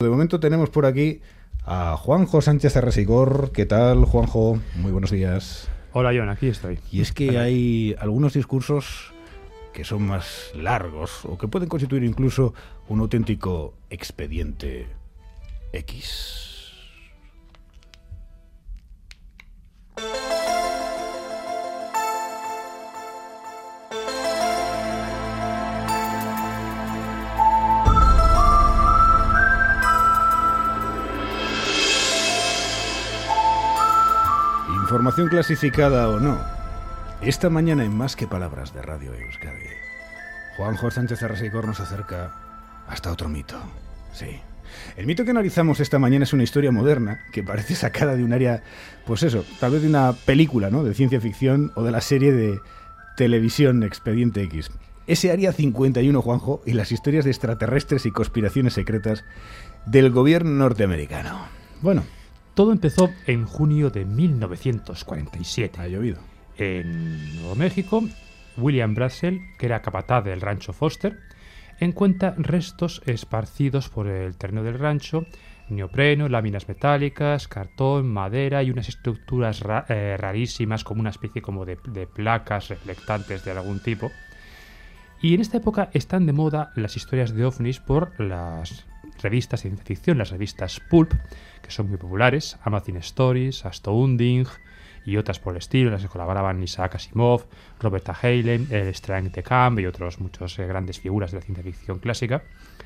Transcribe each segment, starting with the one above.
De momento tenemos por aquí a Juanjo Sánchez Arresicor. ¿Qué tal, Juanjo? Muy buenos días. Hola, John, aquí estoy. Y es que hay algunos discursos que son más largos o que pueden constituir incluso un auténtico expediente X. Información clasificada o no, esta mañana en Más que Palabras de Radio Euskadi, Juanjo Sánchez Arresicor nos acerca hasta otro mito. Sí, el mito que analizamos esta mañana es una historia moderna que parece sacada de un área, pues eso, tal vez de una película, ¿no?, de ciencia ficción o de la serie de televisión Expediente X. Ese Área 51, Juanjo, y las historias de extraterrestres y conspiraciones secretas del gobierno norteamericano. Bueno, todo empezó en junio de 1947. Ha llovido. En Nuevo México, William Bradsell, que era capataz del rancho Foster, encuentra restos esparcidos por el terreno del rancho, neopreno, láminas metálicas, cartón, madera y unas estructuras rarísimas, como una especie como de placas reflectantes de algún tipo. Y en esta época están de moda las historias de ovnis por las revistas de ciencia ficción, las revistas Pulp, que son muy populares, Amazing Stories, Astounding y otras por el estilo, en las que colaboraban Isaac Asimov, Robert A. Heinlein, Strang de Camp y otros muchos grandes figuras de la ciencia ficción clásica.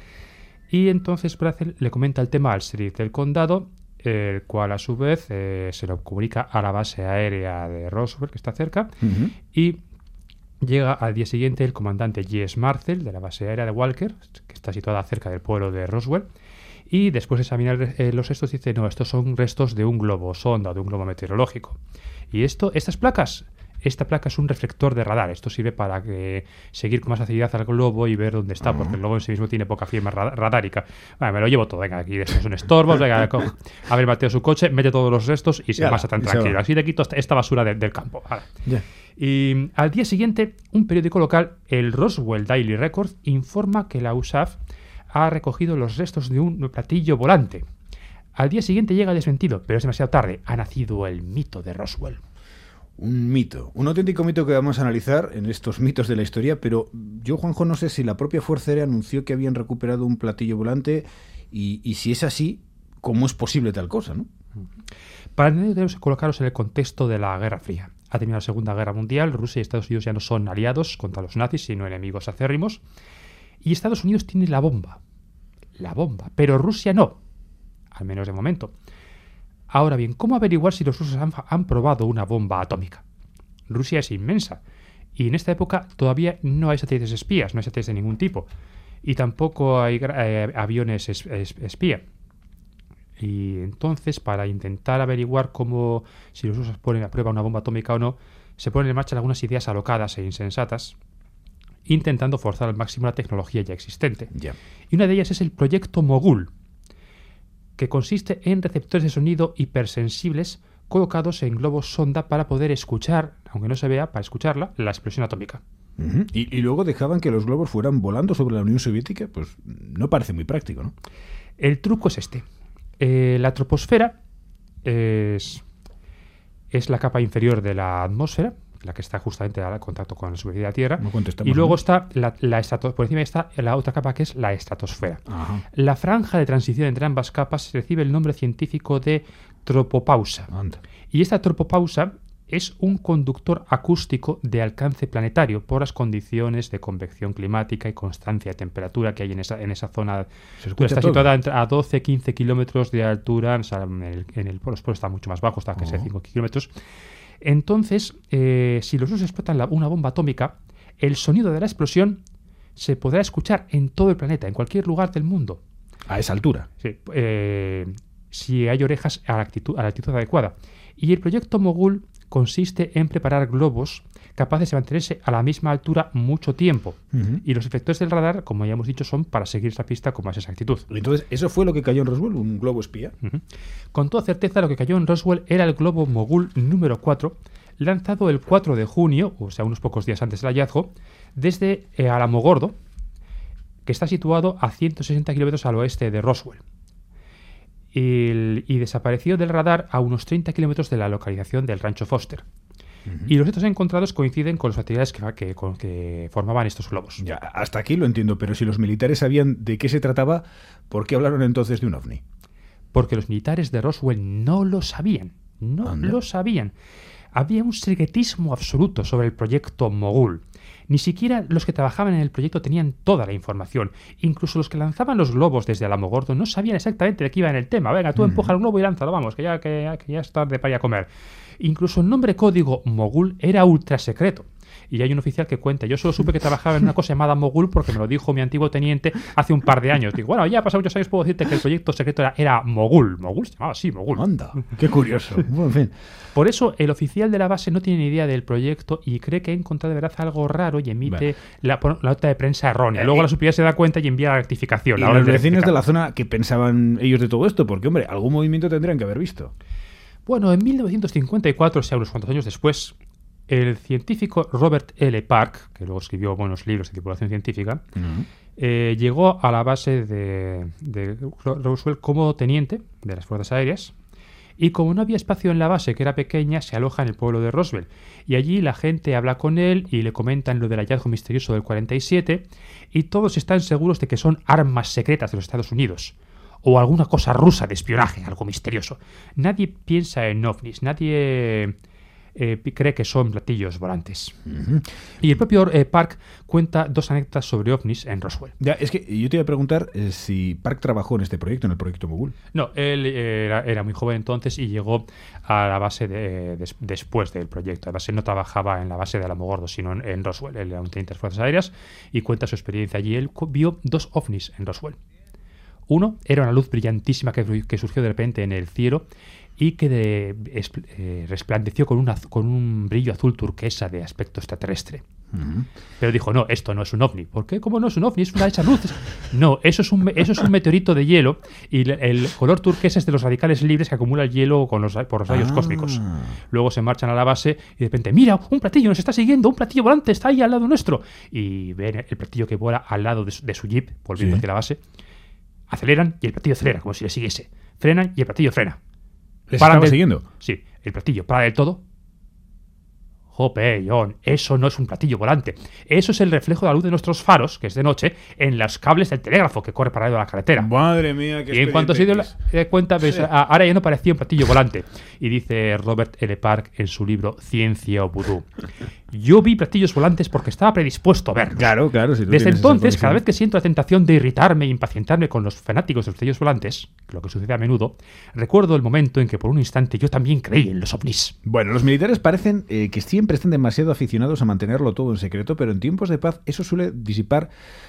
Y entonces Bradsell le comenta el tema al sheriff del condado, el cual a su vez se lo comunica a la base aérea de Roswell, que está cerca, y llega al día siguiente el comandante J.S. Marcel de la base aérea de Walker, que está situada cerca del pueblo de Roswell, y después de examinar los restos dice, no, estos son restos de un globo sonda, de un globo meteorológico. Y esta placa es un reflector de radar. Esto sirve para seguir con más facilidad al globo y ver dónde está, porque el globo en sí mismo tiene poca firma radárica. Bueno, me lo llevo todo, venga, aquí es un estorbo, venga, a ver, Mateo su coche, mete todos los restos y se pasa tan tranquilo. Así te quito esta basura del campo. Vale. Yeah. Y al día siguiente, un periódico local, el Roswell Daily Record, informa que la USAF ha recogido los restos de un platillo volante. Al día siguiente llega desmentido, pero es demasiado tarde. Ha nacido el mito de Roswell. Un mito, un auténtico mito que vamos a analizar en estos mitos de la historia, pero yo, Juanjo, no sé si la propia Fuerza Aérea anunció que habían recuperado un platillo volante y si es así, ¿cómo es posible tal cosa, no? Para entender, debemos colocarnos en el contexto de la Guerra Fría. Ha terminado la Segunda Guerra Mundial, Rusia y Estados Unidos ya no son aliados contra los nazis, sino enemigos acérrimos, y Estados Unidos tiene la bomba, pero Rusia no, al menos de momento. Ahora bien, ¿cómo averiguar si los rusos han probado una bomba atómica? Rusia es inmensa, y en esta época todavía no hay satélites espías, no hay satélites de ningún tipo, y tampoco hay aviones espía. Y entonces, para intentar averiguar si los rusos ponen a prueba una bomba atómica o no, se ponen en marcha algunas ideas alocadas e insensatas, intentando forzar al máximo la tecnología ya existente. Yeah. Y una de ellas es el proyecto Mogul, que consiste en receptores de sonido hipersensibles colocados en globos sonda para poder escuchar, aunque no se vea, para escucharla, la explosión atómica. Uh-huh. Y luego dejaban que los globos fueran volando sobre la Unión Soviética, pues no parece muy práctico, ¿no? El truco es este. La troposfera es la capa inferior de la atmósfera, la que está justamente al contacto con la superficie de la Tierra, y luego está por encima está la otra capa, que es la estratosfera. Ajá. La franja de transición entre ambas capas recibe el nombre científico de tropopausa. Anda. Y esta tropopausa es un conductor acústico de alcance planetario por las condiciones de convección climática y constancia de temperatura que hay en esa zona. Está situada a 12-15 kilómetros de altura, los polos están mucho más bajos, está que sea 5 kilómetros. Entonces, si los rusos explotan una bomba atómica, el sonido de la explosión se podrá escuchar en todo el planeta, en cualquier lugar del mundo. ¿A esa altura? Sí, si hay orejas a la altitud adecuada. Y el proyecto Mogul consiste en preparar globos capaces de mantenerse a la misma altura mucho tiempo. Uh-huh. Y los efectores del radar, como ya hemos dicho, son para seguir esa pista con más exactitud. Entonces, ¿eso fue lo que cayó en Roswell? ¿Un globo espía? Uh-huh. Con toda certeza, lo que cayó en Roswell era el globo Mogul número 4, lanzado el 4 de junio, o sea, unos pocos días antes del hallazgo, desde Alamogordo, que está situado a 160 kilómetros al oeste de Roswell. y desapareció del radar a unos 30 kilómetros de la localización del rancho Foster. Y los restos encontrados coinciden con las actividades que formaban estos globos. Ya, hasta aquí lo entiendo, pero si los militares sabían de qué se trataba, ¿por qué hablaron entonces de un ovni? Porque los militares de Roswell no lo sabían. No lo sabían. Había un secretismo absoluto sobre el proyecto Mogul. Ni siquiera los que trabajaban en el proyecto tenían toda la información. Incluso los que lanzaban los globos desde Alamogordo no sabían exactamente de qué iba en el tema. Venga, tú empuja el globo y lánzalo, vamos, que ya es tarde para ir a comer. Incluso el nombre código Mogul era ultra secreto. Y hay un oficial que cuenta, yo solo supe que trabajaba en una cosa llamada Mogul porque me lo dijo mi antiguo teniente hace un par de años. Digo, bueno, ya ha pasado muchos años, puedo decirte que el proyecto secreto era Mogul. Mogul se llamaba así, Mogul. Anda, qué curioso. Bueno, en fin. Por eso el oficial de la base no tiene ni idea del proyecto y cree que ha encontrado de verdad algo raro y emite la nota de prensa errónea. Luego la superior se da cuenta y envía la rectificación. ¿Y los vecinos de la zona qué pensaban ellos de todo esto? Porque, hombre, algún movimiento tendrían que haber visto. Bueno, en 1954, o sea, unos cuantos años después, el científico Robert L. Park, que luego escribió buenos libros de divulgación científica, llegó a la base de Roswell como teniente de las Fuerzas Aéreas. Y como no había espacio en la base, que era pequeña, se aloja en el pueblo de Roswell. Y allí la gente habla con él y le comentan lo del hallazgo misterioso del 47 y todos están seguros de que son armas secretas de los Estados Unidos. O alguna cosa rusa de espionaje, algo misterioso. Nadie piensa en ovnis, nadie cree que son platillos volantes. Y el propio Park cuenta dos anécdotas sobre ovnis en Roswell. Ya, es que yo te iba a preguntar si Park trabajó en este proyecto, en el proyecto Mogul. No, él era muy joven entonces y llegó a la base después del proyecto. Además, él no trabajaba en la base de Alamogordo, sino en Roswell. Él era un teniente de las Fuerzas Aéreas y cuenta su experiencia allí. Él vio dos ovnis en Roswell. Uno era una luz brillantísima que surgió de repente en el cielo y que resplandeció con un brillo azul turquesa de aspecto extraterrestre. Pero dijo, no, esto no es un ovni. ¿Por qué? ¿Cómo no es un ovni? Es una de esas luces. No, eso es un meteorito de hielo y el color turquesa es de los radicales libres que acumula el hielo por los rayos cósmicos. Luego se marchan a la base y de repente, mira, un platillo nos está siguiendo, un platillo volante está ahí al lado nuestro. Y ven el platillo que vuela al lado de su jeep, volviendo hacia la base. Aceleran y el platillo acelera, como si le siguiese. Frenan y el platillo frena. ¿Les estaba siguiendo? Sí, el platillo para del todo. Jope, John, eso no es un platillo volante. Eso es el reflejo de la luz de nuestros faros, que es de noche, en los cables del telégrafo que corre paralelo a la carretera. Madre mía, qué. Y en cuanto se dio cuenta, pues, ahora ya no parecía un platillo volante. Y dice Robert L. Park en su libro Ciencia o Vudú. Yo vi platillos volantes porque estaba predispuesto a verlos. Claro, claro. Si desde entonces, cada vez que siento la tentación de irritarme e impacientarme con los fanáticos de los platillos volantes, lo que sucede a menudo, recuerdo el momento en que por un instante yo también creí en los ovnis. Bueno, los militares parecen que siempre están demasiado aficionados a mantenerlo todo en secreto, pero en tiempos de paz eso suele disipar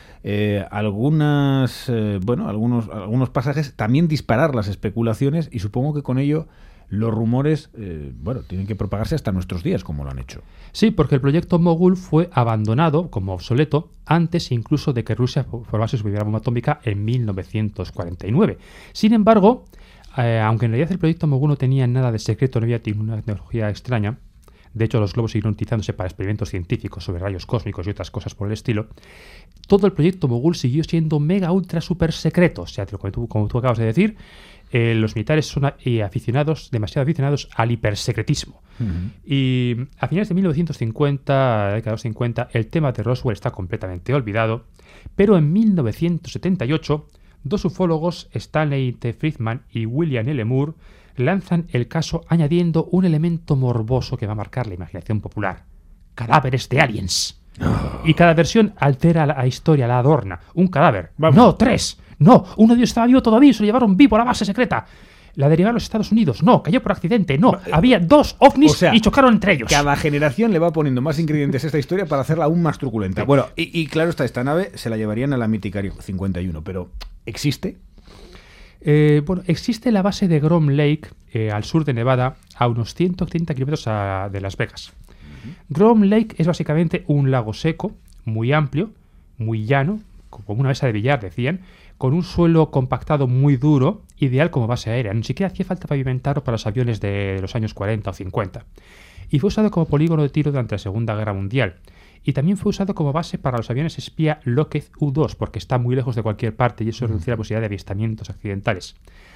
algunos pasajes, también disparar las especulaciones y supongo que con ello los rumores tienen que propagarse hasta nuestros días, como lo han hecho. Sí, porque el proyecto Mogul fue abandonado como obsoleto antes incluso de que Rusia formase su primera bomba atómica en 1949. Sin embargo, aunque en realidad el proyecto Mogul no tenía nada de secreto, no había ninguna tecnología extraña, de hecho los globos siguieron utilizándose para experimentos científicos sobre rayos cósmicos y otras cosas por el estilo, todo el proyecto Mogul siguió siendo mega ultra super secreto. O sea, como tú acabas de decir, los militares son demasiado aficionados al hipersecretismo. Y a finales de 1950, la década de los 50, el tema de Roswell está completamente olvidado, pero en 1978, dos ufólogos, Stanley T. Friedman y William L. Moore, lanzan el caso añadiendo un elemento morboso que va a marcar la imaginación popular: cadáveres de aliens. Y cada versión altera la historia, la adorna. Un cadáver. Vamos. No, 3. No, uno de ellos estaba vivo todavía y se lo llevaron vivo a la base secreta. La derivaron a los Estados Unidos. No, cayó por accidente. No, había dos ovnis y chocaron entre ellos. Cada generación le va poniendo más ingredientes a esta historia para hacerla aún más truculenta. Sí. Bueno, y claro está, esta nave se la llevarían a la mítica 51, pero ¿existe? Existe la base de Groom Lake al sur de Nevada, a unos 130 kilómetros de Las Vegas. Groom Lake es básicamente un lago seco, muy amplio, muy llano, como una mesa de billar, decían, con un suelo compactado muy duro, ideal como base aérea. Ni siquiera hacía falta pavimentarlo para los aviones de los años 40 o 50. Y fue usado como polígono de tiro durante la Segunda Guerra Mundial. Y también fue usado como base para los aviones espía Lockheed U-2, porque está muy lejos de cualquier parte y eso reducía la posibilidad de avistamientos accidentales.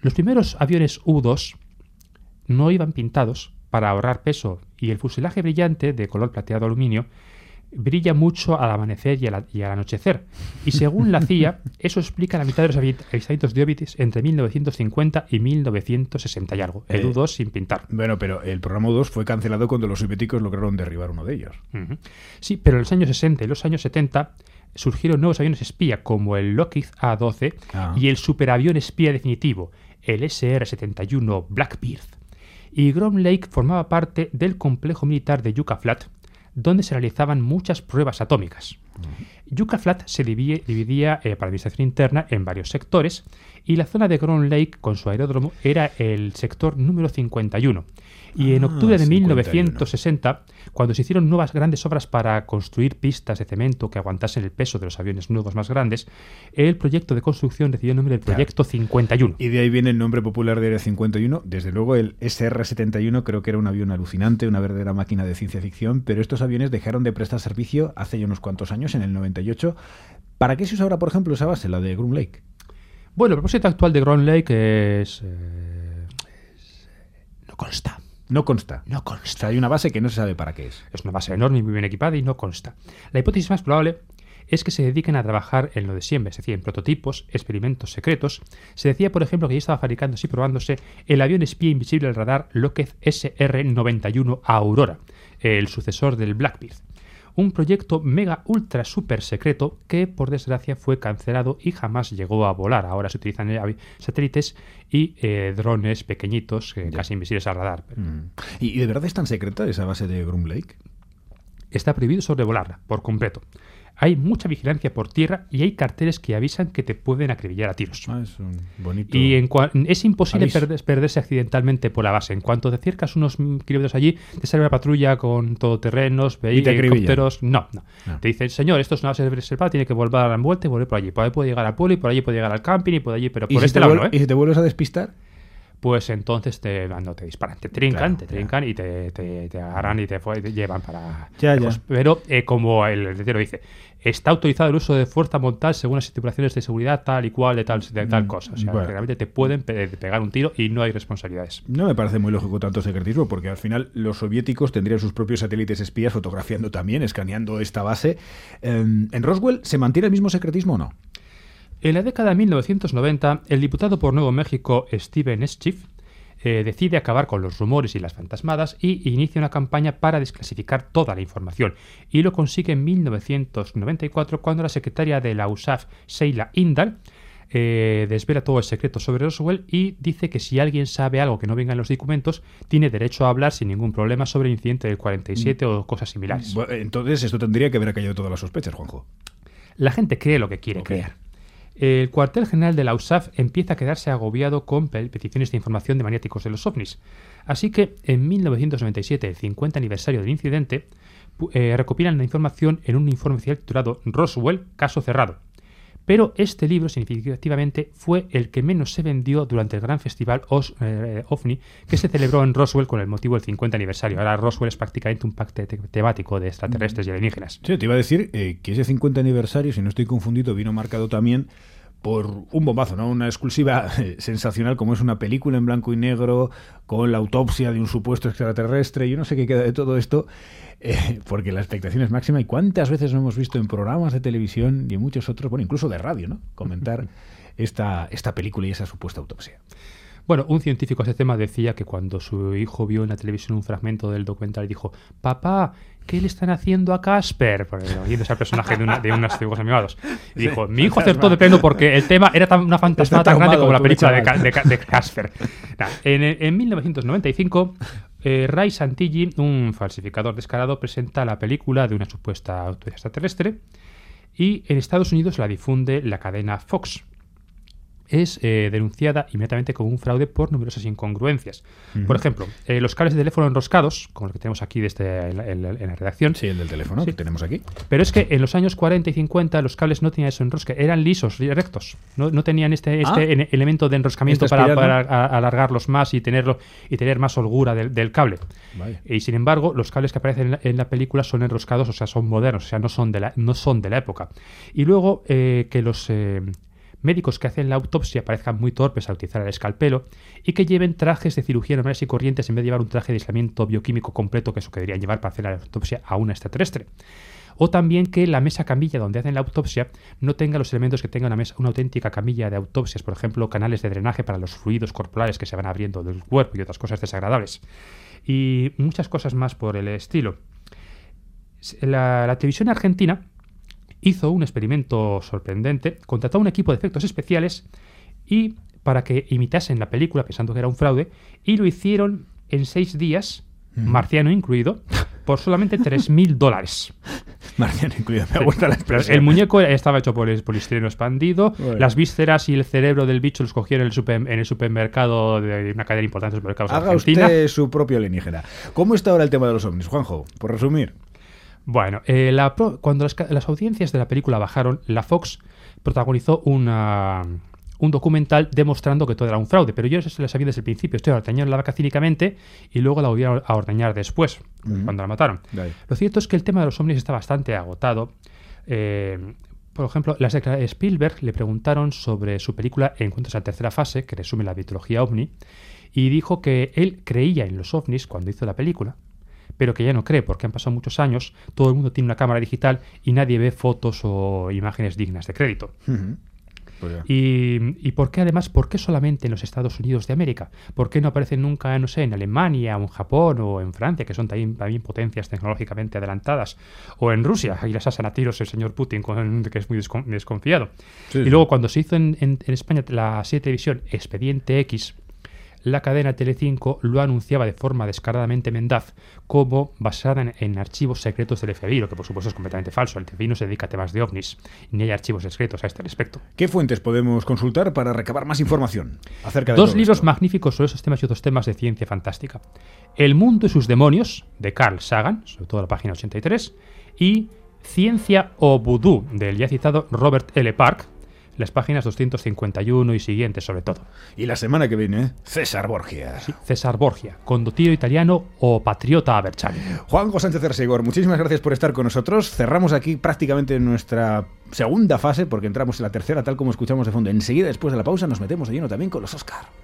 Los primeros aviones U-2 no iban pintados para ahorrar peso y el fuselaje brillante de color plateado aluminio brilla mucho al amanecer y al anochecer. Y según la CIA, eso explica la mitad de los avistamientos de óbices entre 1950 y 1960 y algo. El U-2 sin pintar. Bueno, pero el programa U-2 fue cancelado cuando los soviéticos lograron derribar uno de ellos. Sí, pero en los años 60 y los años 70 surgieron nuevos aviones espía como el Lockheed A-12 y el superavión espía definitivo, el SR-71 Blackbeard. Y Groom Lake formaba parte del complejo militar de Yucca Flat, donde se realizaban muchas pruebas atómicas. Yucca Flat se dividía para la administración interna en varios sectores y la zona de Groom Lake con su aeródromo era el sector número 51. Y en octubre de 1960, cuando se hicieron nuevas grandes obras para construir pistas de cemento que aguantasen el peso de los aviones nuevos más grandes, el proyecto de construcción recibió el nombre del Proyecto 51. Y de ahí viene el nombre popular de Área 51. Desde luego el SR-71 creo que era un avión alucinante, una verdadera máquina de ciencia ficción, pero estos aviones dejaron de prestar servicio hace ya unos cuantos años, en el 98. ¿Para qué se usa ahora, por ejemplo, esa base, la de Groom Lake? Bueno, el propósito actual de Groom Lake es... no consta. No consta. No consta. O sea, hay una base que no se sabe para qué es. Es una base enorme y muy bien equipada y no consta. La hipótesis más probable es que se dediquen a trabajar en lo de siempre, es decir, en prototipos, experimentos secretos. Se decía, por ejemplo, que ya estaba fabricándose y probándose el avión espía invisible del radar Lockheed SR-91 Aurora, el sucesor del Blackbeard. Un proyecto mega ultra super secreto que por desgracia fue cancelado y jamás llegó a volar. Ahora se utilizan satélites y drones pequeñitos casi invisibles al radar. ¿Y de verdad es tan secreta esa base de Groom Lake? Está prohibido sobrevolarla por completo. Hay mucha vigilancia por tierra y hay carteles que avisan que te pueden acribillar a tiros. Es un bonito... Y es imposible perderse accidentalmente por la base. En cuanto te acercas unos kilómetros allí, te sale una patrulla con todoterrenos, helicópteros... No. Te dicen, señor, esto es una base reservada, tiene que volver a dar la vuelta y volver por allí. Por ahí puede llegar al pueblo y por allí puede llegar al camping y por allí, pero por este lado no, ¿eh? ¿Y si te vuelves a despistar? Pues entonces te disparan, te trincan y te agarran y te llevan para... Ya. Pero como el letrero dice, está autorizado el uso de fuerza mortal según las estipulaciones de seguridad tal y cual de tal cosa. O sea, realmente te pueden pegar un tiro y no hay responsabilidades. No me parece muy lógico tanto secretismo, porque al final los soviéticos tendrían sus propios satélites espías fotografiando también, escaneando esta base. ¿En Roswell se mantiene el mismo secretismo o no? En la década de 1990, el diputado por Nuevo México, Steven Schiff, decide acabar con los rumores y las fantasmadas y inicia una campaña para desclasificar toda la información. Y lo consigue en 1994 cuando la secretaria de la USAF, Sheila Indahl, desvela todo el secreto sobre Roswell y dice que si alguien sabe algo que no venga en los documentos, tiene derecho a hablar sin ningún problema sobre el incidente del 47 o cosas similares. Bueno, entonces esto tendría que haber callado todas las sospechas, Juanjo. La gente cree lo que quiere creer. El cuartel general de la USAF empieza a quedarse agobiado con peticiones de información de maniáticos de los ovnis. Así que en 1997, el 50 aniversario del incidente, recopilan la información en un informe oficial titulado Roswell, caso cerrado. Pero este libro, significativamente, fue el que menos se vendió durante el gran festival OVNI que se celebró en Roswell con el motivo del 50 aniversario. Ahora Roswell es prácticamente un parque temático de extraterrestres y alienígenas. Sí, te iba a decir que ese 50 aniversario, si no estoy confundido, vino marcado también por un bombazo, ¿no? Una exclusiva sensacional como es una película en blanco y negro con la autopsia de un supuesto extraterrestre. Yo no sé qué queda de todo esto, porque la expectación es máxima. ¿Y cuántas veces no hemos visto en programas de televisión y en muchos otros, bueno, incluso de radio, ¿no?, comentar esta película y esa supuesta autopsia? Bueno, un científico de ese tema decía que cuando su hijo vio en la televisión un fragmento del documental dijo: papá, ¿qué le están haciendo a Casper? Porque oyendo ese personaje de unos dibujos animados. Y dijo, mi hijo acertó de pleno porque el tema era una fantasmada tan grande como la película de Casper. En 1995, Ray Santilli, un falsificador descarado, presenta la película de una supuesta autopsia extraterrestre y en Estados Unidos la difunde la cadena Fox. Es denunciada inmediatamente como un fraude por numerosas incongruencias. Por ejemplo, los cables de teléfono enroscados, como los que tenemos aquí en la redacción. Sí, el del teléfono que tenemos aquí. Pero es que en los años 40 y 50 los cables no tenían ese enrosque, eran lisos, rectos. No tenían este elemento de enroscamiento para alargarlos más y tener más holgura del cable. Vaya. Y sin embargo, los cables que aparecen en la película son enroscados, o sea, son modernos, o sea, no son de la época. Y luego que los médicos que hacen la autopsia parezcan muy torpes al utilizar el escalpelo y que lleven trajes de cirugía normales y corrientes en vez de llevar un traje de aislamiento bioquímico completo, que es lo que deberían llevar para hacer la autopsia a un extraterrestre. O también que la mesa camilla donde hacen la autopsia no tenga los elementos que tenga una auténtica camilla de autopsias, por ejemplo, canales de drenaje para los fluidos corporales que se van abriendo del cuerpo y otras cosas desagradables. Y muchas cosas más por el estilo. La televisión argentina hizo un experimento sorprendente, contrató a un equipo de efectos especiales y para que imitasen la película pensando que era un fraude, y lo hicieron en 6 días, marciano incluido, por solamente $3.000. Marciano incluido, me gusta la expresión. El muñeco estaba hecho por poliestireno expandido, bueno. Las vísceras y el cerebro del bicho los cogieron en el supermercado de una cadena importante de supermercados argentina. Haga usted su propio alienígena. ¿Cómo está ahora el tema de los ovnis, Juanjo? Por resumir. Bueno, cuando las audiencias de la película bajaron, la Fox protagonizó un documental demostrando que todo era un fraude, pero yo eso lo sabía desde el principio. Estoy ordeñando la vaca cínicamente y luego la volvieron a ordeñar después, cuando la mataron. Lo cierto es que el tema de los ovnis está bastante agotado. Por ejemplo, Spielberg le preguntaron sobre su película Encuentros a tercera fase, que resume la mitología ovni, y dijo que él creía en los ovnis cuando hizo la película, pero que ya no cree porque han pasado muchos años, todo el mundo tiene una cámara digital y nadie ve fotos o imágenes dignas de crédito. Y ¿por qué además? ¿Por qué solamente en los Estados Unidos de América? ¿Por qué no aparecen nunca, no sé, en Alemania o en Japón o en Francia, que son también potencias tecnológicamente adelantadas? O en Rusia, ahí las asan a tiros el señor Putin, que es muy desconfiado. Sí. Y luego cuando se hizo en España la serie de televisión Expediente X, la cadena Telecinco lo anunciaba de forma descaradamente mendaz como basada en archivos secretos del FBI, lo que por supuesto es completamente falso. El FBI no se dedica a temas de ovnis, ni hay archivos secretos a este respecto. ¿Qué fuentes podemos consultar para recabar más información acerca de Dos libros magníficos sobre esos temas y otros temas de ciencia fantástica. El mundo y sus demonios, de Carl Sagan, sobre todo la página 83, y Ciencia o Vudú, del ya citado Robert L. Park, las páginas 251 y siguientes sobre todo. Y la semana que viene, César Borgia. Sí, César Borgia, condottiero italiano o patriota Berciani. Juanjo Sánchez Arsaigor, muchísimas gracias por estar con nosotros. Cerramos aquí prácticamente nuestra segunda fase porque entramos en la tercera, tal como escuchamos de fondo. Enseguida, después de la pausa, nos metemos de lleno también con los Oscar.